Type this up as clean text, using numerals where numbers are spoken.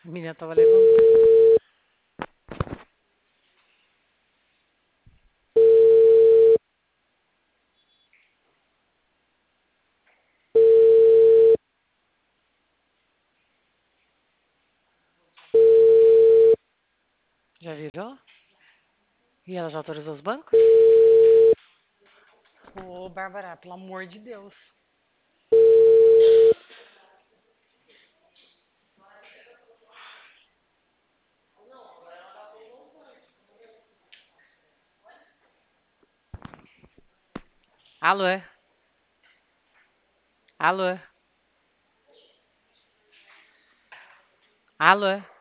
A menina tava levando. Já virou? E ela já autorizou os bancos? Ô, Bárbara, pelo amor de Deus. Alô? Alô? Alô?